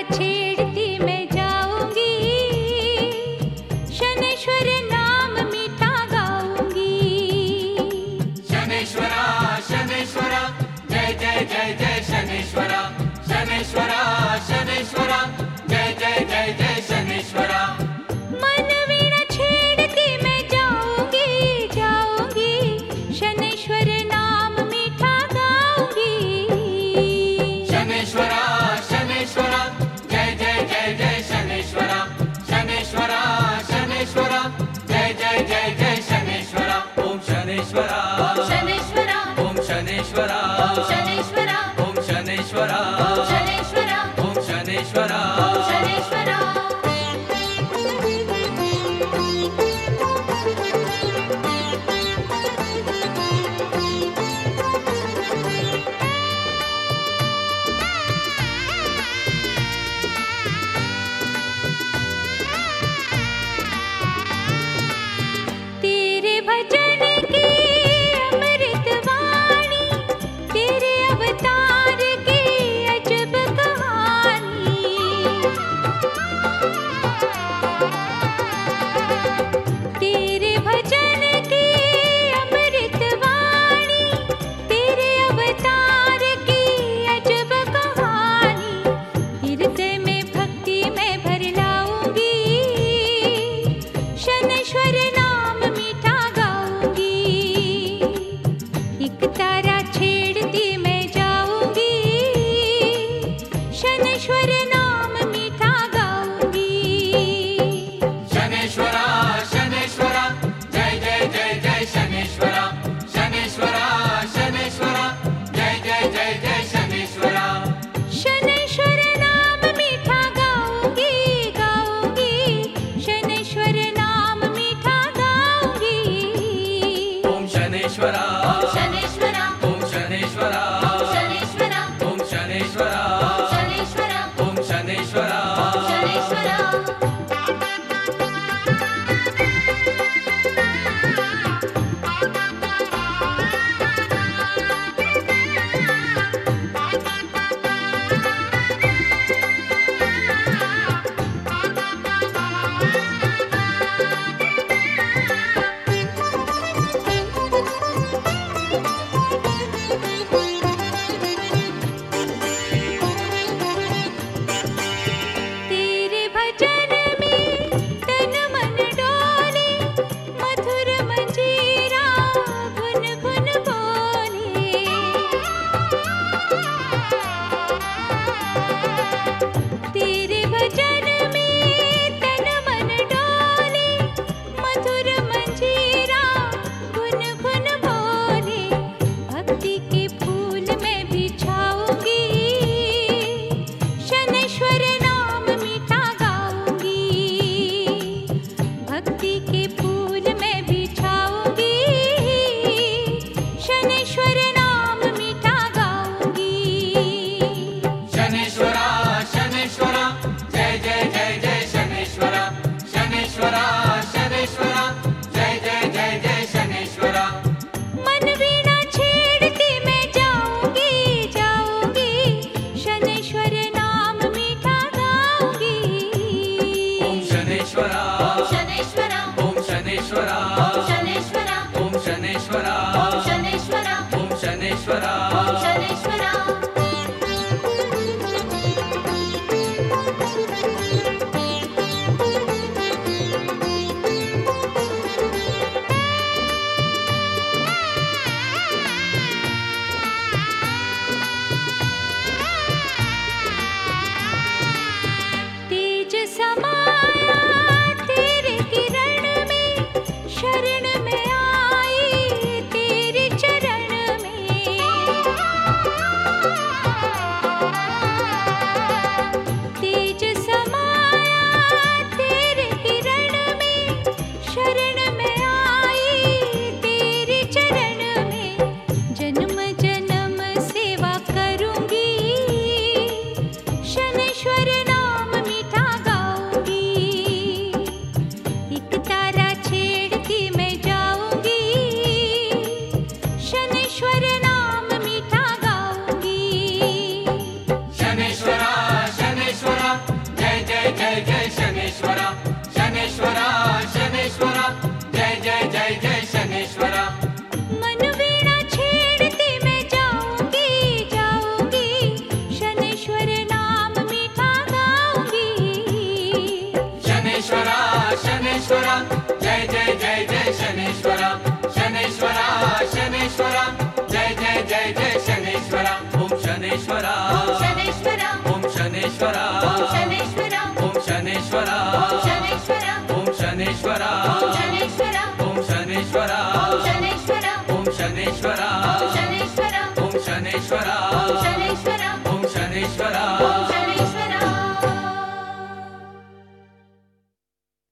छेड़ती मैं जाऊंगी, शनैश्वर नाम मीठा गाऊंगी। शनैश्वरा शनैश्वरा जय जय जय जय शनैश्वरा, शनैश्वरा शनैश्वरा जय जय जय जय शनैश्वरा। मन वीणा छेड़ती मैं जाऊंगी, जाऊंगी, शनैश्वर नाम मीठा गाऊंगी। शनैश्वरा शनैश्वरा जय जय जय जय शनैश्वरा, शनैश्वरा शनैश्वरा जय जय जय जय शनैश्वरा। ओम शनैश्वरा शनैश्वरा ओम शनैश्वरा शनैश्वरा ओम शनैश्वरा शनैश्वरा ओम शनैश्वरा। शनैश्वरा। तेरे भजन की अमृत वाणी, तेरे अवतार की अजब कहानी। तेरे भजन की अमृत वाणी, तेरे अवतार की अजब कहानी। हृदय में भक्ति में भर लाऊंगी, शनैश्वर नाम मीठा गाऊंगी। एक तारा छेड़ती मैं जाऊंगी, शनैश्वर नाम मीठा गाऊंगी। शनैश्वरा शनैश्वरा जय जय जय जय शनैश्वरा, शनैश्वरा शनैश्वरा जय जय जय जय शनैश्वरा। शनैश्वर नाम मीठा गाऊंगी, गाऊंगी, शनैश्वर नाम मीठा गाऊंगी। ओम शनैश्वरा शनैश्वरा ओम शनैश्वरा शनैश्वरा ओम शनैश्वरा शनैश्वरा ओम शनेश्वरा जय जय जय जय शनेश्वरा शनेश्वरा शनेश्वरा जय जय जय जय शनेश्वरा ओम शनेश्वरा शनेश्वरा ओम शनेश्वरा शनेश्वरा ओम शनेश्वरा शनेश्वरा ओम शनेश्वरा शनेश्वरा ओम शनेश्वरा शनेश्वरा ओम शनेश्वरा शनेश्वरा ओम शनेश्वरा शनेश्वरा ओम शनेश्वरा